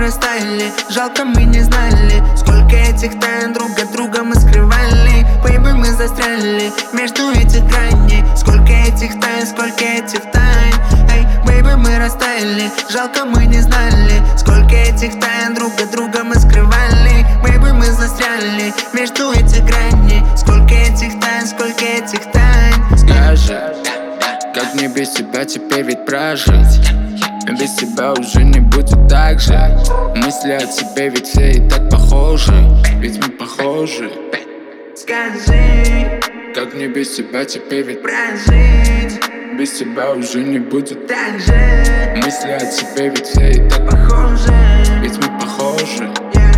растаяли, жалко мы не знали, сколько этих тайн друг от друга мы скрывали. Бэйби, мы застряли между этих граней, сколько этих тайн, сколько этих тайн. Эй, бэйби, мы растаяли, жалко мы не знали, сколько этих тайн друг от друга мы скрывали. Бэйби, мы застряли между этих граней, сколько этих тайн, сколько этих тайн. Скажи, как мне без тебя теперь ведь прожить? Без тебя уже не будет так же. Мысли о тебе ведь все и так похожи, ведь мы похожи. Скажи, как мне без тебя теперь ведь прожить? Без тебя уже не будет так же. Мысли о тебе ведь все и так похожи, ведь мы похожи.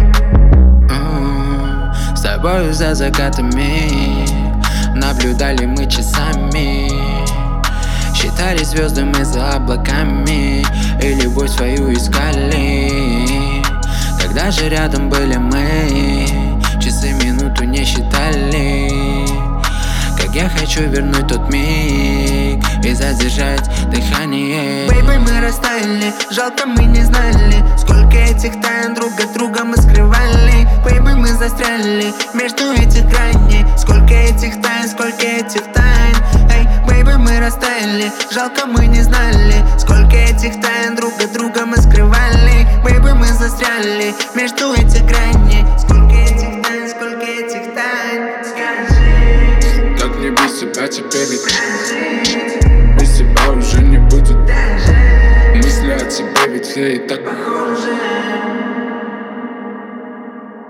С тобою за закатами наблюдали мы часами, считали звезды мы за облаками и любовь свою искали. Когда же рядом были мы, часы минуту не считали. Как я хочу вернуть тот миг и задержать дыхание. Бэйби, мы растаяли, жалко мы не знали, сколько этих тайн друг от друга мы скрывали. Бэйби, мы застряли между этих граней, сколько этих тайн, сколько этих тайн. Эй, бэйби, мы растаяли, жалко мы не знали, сколько этих тайн друг от друга мы скрывали. Бэйби, мы застряли между этих граней.